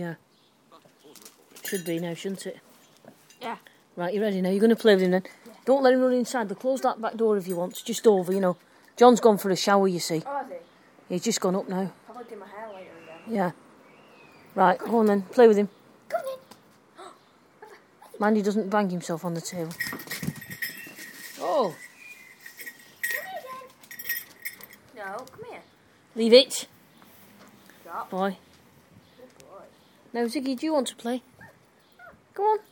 Yeah. Should be now, shouldn't it? Yeah. Right, you ready now? You're going to play with him then? Yeah. Don't let him run inside. They'll close that back door if he wants. Just over, you know. John's gone for a shower, you see. Oh, has he? He's just gone up now. Probably do my hair later again. Yeah. Right, go on then. Play with him. Go on then. Mind he doesn't bang himself on the table. Oh. Come here then. No, come here. Leave it. Stop. Boy. Good boy. Now, Ziggy, do you want to play? Go on.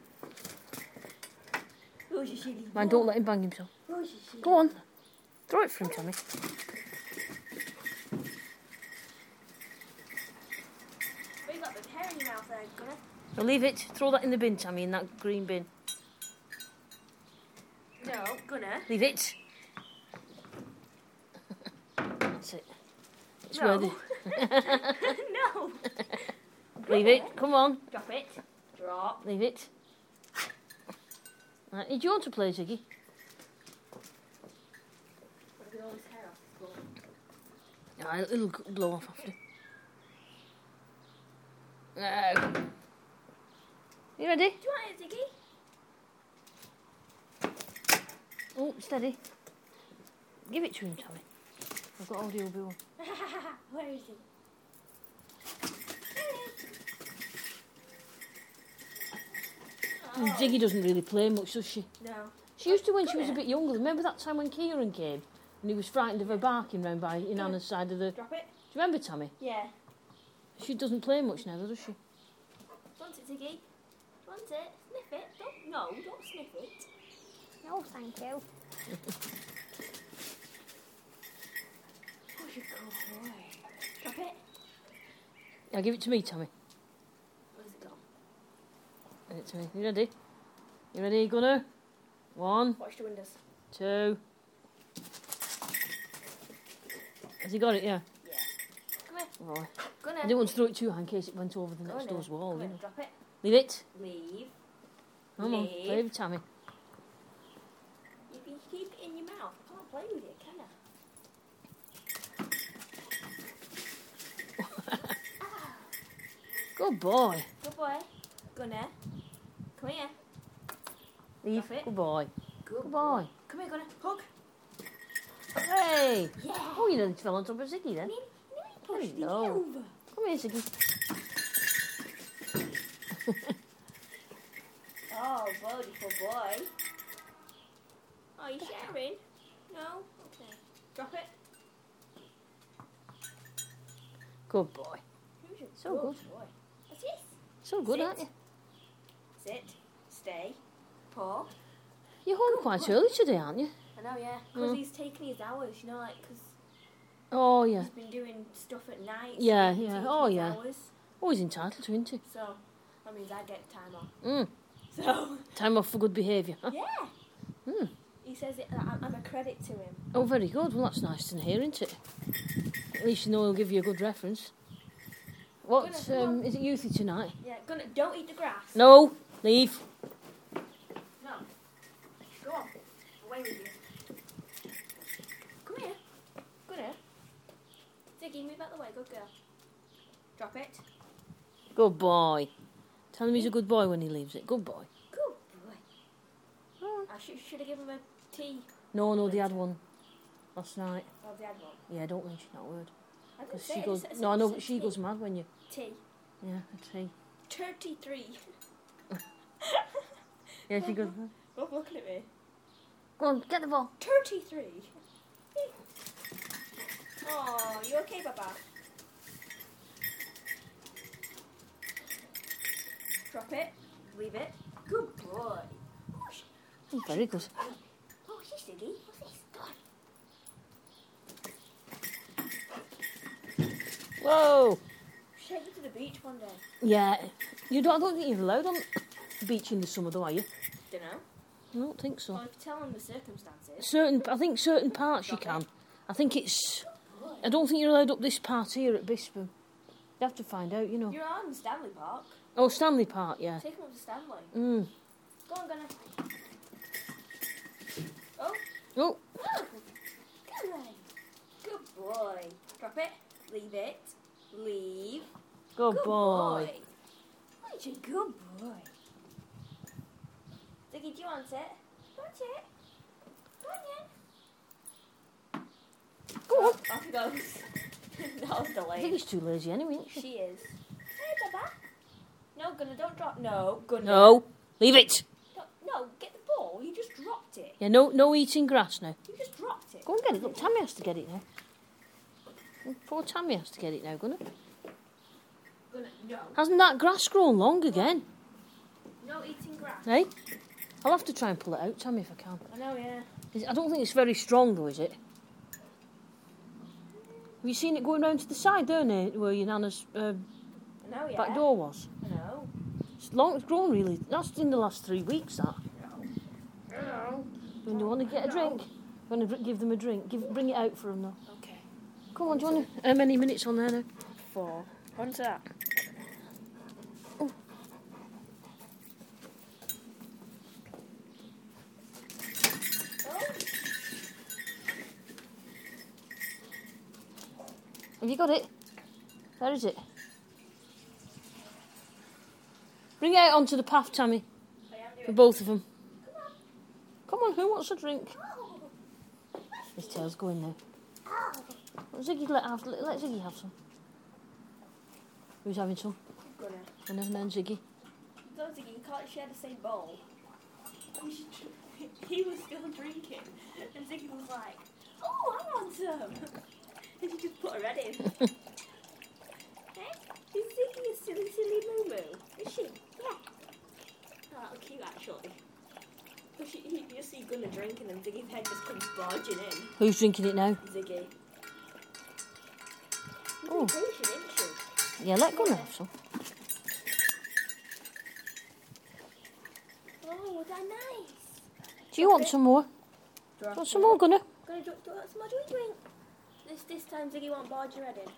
Who's your silly Mind, boy? don't let him bang himself. Who's your silly Go on. Throw it for him, Tommy. But you got the hair in your mouth there, Gunner. Now leave it. Throw that in the bin, Tommy, in that green bin. No, Gunner. Leave it. That's it. It's No. worthy. No. Leave it. Come on. Drop it. Drop. Leave it. Right. Do you want to play, Ziggy? Get all his hair off the floor. Yeah, it'll blow off after. No. You ready? Do you want it, Ziggy? Oh, steady. Give it to him, Tommy. I've got audio bill. Where is he? Ziggy doesn't really play much, does she? No. She used to when she was a bit younger. Remember that time when Kieran came and he was frightened of her barking round by Inanna's side of the... Do Drop it. you remember, Tommy? Yeah. She doesn't play much now, does she? Want it, Ziggy? Want it? Sniff it. Don't sniff it. No, thank you. Oh, you good boy. Drop it. Now give it to me, Tommy. Where's it gone? Give it to me. You ready? You ready, Gunner? 1, Watch the windows. 2. Has he got it? Yeah. Yeah. Come here. Oh. Gunner. I didn't want to throw it too high in case it went over the next door's wall. Come You here. know. Drop it. Leave it. Leave. Come on, Leave. play with Tommy. You can keep it in your mouth. I can't play with it, can I? Good boy. Good boy. Gunner. Come here. Leave. Drop it. Good boy. Good Good boy. Come here, Gunner. Hug. Hey! Yeah. Oh, you nearly fell on top of Ziggy then. Push the Hello. over. Come here, Ziggy. Oh, beautiful boy. Oh, you sharing? No? Okay. Drop it. Good boy. Who's your So good. boy? What's this? So good, Sit. aren't you? Sit. Stay. Paw. You're home quite early today, aren't you? I know, yeah. Because he's taking his hours, you know, like, because Oh, yeah. he's been doing stuff at night. Yeah, he's yeah. taking Oh, his yeah. Hours. Always entitled to, isn't he? So, that means I get time off. Mm. So, Time off for good behaviour. Huh? yeah. Mm. He says I'm a credit to him. Oh, very good. Well, that's nice to hear, isn't it? At least you know he'll give you a good reference. What, Come on. is it youthy tonight? Yeah, Gunner, don't eat the grass. No, leave. No. Go on. Away with you. Come here. Gunner. Ziggy, move out the way. Good girl. Drop it. Good boy. Tell him he's a good boy when he leaves it. Good boy. Good boy. Oh. I should have given him a tea. No, they had one last night. Oh, they had one. Yeah, don't mention that word. I didn't Because say she it, goes... I said- No, I I know, said but she tea. goes mad when you... Tea. Yeah, a tea. 33. Yeah, she goes mad. Stop looking at me. Go on, get the ball. 33. Oh, you okay, Papa? Drop it. Leave it. Good boy. Oh, Very good. oh she's Ziggy. What's this? Go on. Whoa! Take you to the beach one day. Yeah. I don't think you're allowed on the beach in the summer, though, are you? Dunno. I don't think so. Well, if you tell them the circumstances. I think certain parts you can. I think it's... Boy. I don't think you're allowed up this part here at Bisping. You have to find out, you know. You're on Stanley Park. Oh, Stanley Park, yeah. Take them up to Stanley. Mm. Go on, Gunner. Oh. Oh, Oh. Good boy. Good boy. Drop it. Leave it. Leave. Good boy. Such a good boy. Ziggy, do you want it? Want it? Want it? Go on. Off he goes. That was I think delayed. he's too lazy anyway, isn't she? She is. Hey, Baba. No, Gunnar, don't drop. No, Gunnar. No, leave it. No, get the ball. You just dropped it. Yeah, no eating grass now. You just dropped it. Go and get it. Look, Tammy has to get it now. Poor Tammy has to get it now, Gunnar. Gunnar, no. Hasn't that grass grown long again? No eating grass. Hey? I'll have to try and pull it out, Tammy, if I can. I know, yeah. I don't think it's very strong, though, is it? Have you seen it going round to the side, don't it, where your nana's I know, yeah. back door was? I know. It's long. It's grown really. That's in the last 3 weeks. That. No. When you want to get a drink, you want to give them a drink. Bring it out for them though. Okay. Come on, do you want to? How many minutes on there now? 4. What's that? Oh. Have you got it? Where is it? Bring it out onto the path, Tammy. For both of them. Come on, who wants a drink? His tail's going now. Ziggy, let Ziggy have some. Who's having some? Gunnar. And then Ziggy. No, Ziggy, you can't share the same bowl. He was still drinking, and Ziggy was like, "Oh, I want some." And she just put her head in. Hey, is Ziggy a silly moo-moo? Is she? Yeah. Oh, cute actually. But you see Gunnar drinking, and Ziggy's head just comes barging in. Who's drinking it now? Ziggy. Oh. Patient, isn't she? Yeah, let Gunnar have some. Oh, was that nice? Do you want some more? Do you want some more, Gunnar? Gunnar, do you want some more? Do we drink? This time Ziggy won't barge your head in.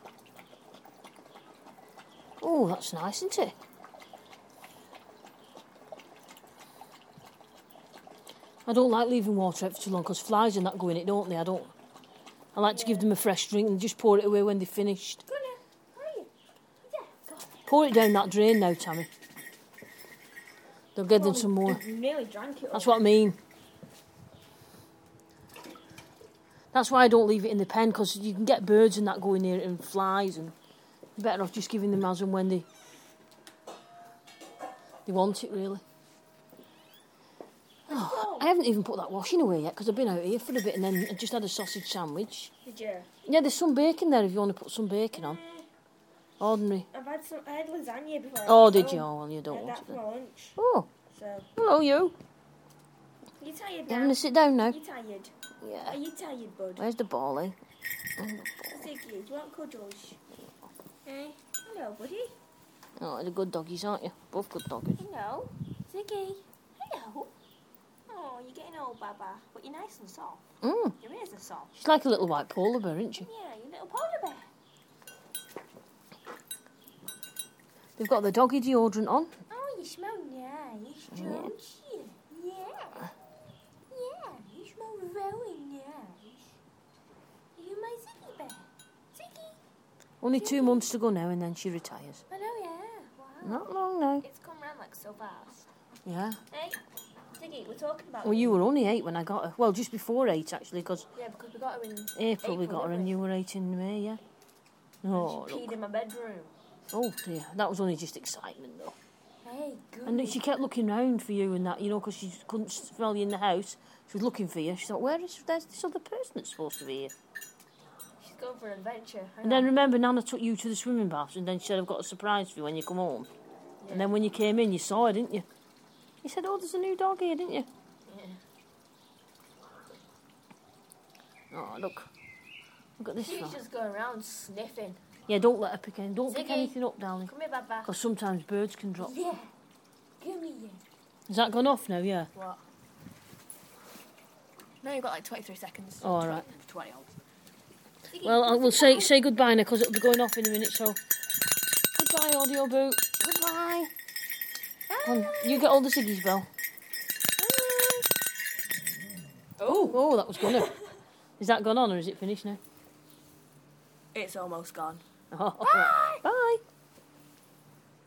Oh, that's nice, isn't it? I don't like leaving water out for too long because flies and that go in it, don't they? I like to give them a fresh drink and just pour it away when they're finished. Gunnar, hurry. Yeah, go on. Pour it down that drain now, Tammy. They'll give them some more. You nearly drank it. That's what I mean. That's why I don't leave it in the pen, because you can get birds and that going near it and flies, and you're better off just giving them as and when they want it, really. Oh, I haven't even put that washing away yet because I've been out here for a bit and then I just had a sausage sandwich. Did you? Yeah, there's some bacon there if you want to put some bacon on. Ordinary. I had lasagna before. Oh, did you? Oh, well, you don't want that it for then. my lunch. Oh, So, hello, you. you tired You now? having to sit down now? You tired? Yeah. Are you tired, bud? Where's the ball, eh? Ziggy, do you want cuddles? Hey, hello, buddy. Oh, they're good doggies, aren't you? Both good doggies. Hello, Ziggy. Hello. Oh, you're getting old, Baba, but you're nice and soft. Mm. Your ears are soft. She's like a little white polar bear, isn't she? Yeah, you little polar bear. They've got the doggy deodorant on. Oh, you smell nice, don't you? Yeah. Yeah, you smell very nice. Are you my Ziggy bear? Ziggy? Only 2 months to go now and then she retires. I know, yeah. Wow. Not long now. It's come round like so fast. Yeah. Hey, Ziggy, we're talking about... Well, you were only 8 when I got her. Well, just before 8, actually, because Yeah, because we got her in April we got her didn't and we? you were 8 in May, yeah. And Oh, she look. peed in my bedroom. Oh, dear. That was only just excitement, though. Hey, good. And then she kept looking round for you and that, you know, because she couldn't smell you in the house. She was looking for you. She thought, there's this other person that's supposed to be here? She's going for an adventure. And then remember, Nana took you to the swimming baths and then she said, I've got a surprise for you when you come home. Yeah. And then when you came in, you saw her, didn't you? You said, oh, there's a new dog here, didn't you? Yeah. Oh, look. Look at this She's one. just going around sniffing. Yeah, don't let her pick anything. Don't pick Ziggy. anything up, darling. Come here, Baba. Because sometimes birds can drop. Yeah. Give me it. Has that gone off now? Yeah. What? No, you've got like 23 seconds. Oh, all right. 20 old. Well, I will say goodbye now because it'll be going off in a minute. So, goodbye, audio boot. Goodbye. You get all the Ziggy's bell. Oh, that was Gunnar. Is that gone on or is it finished now? It's almost gone. Oh.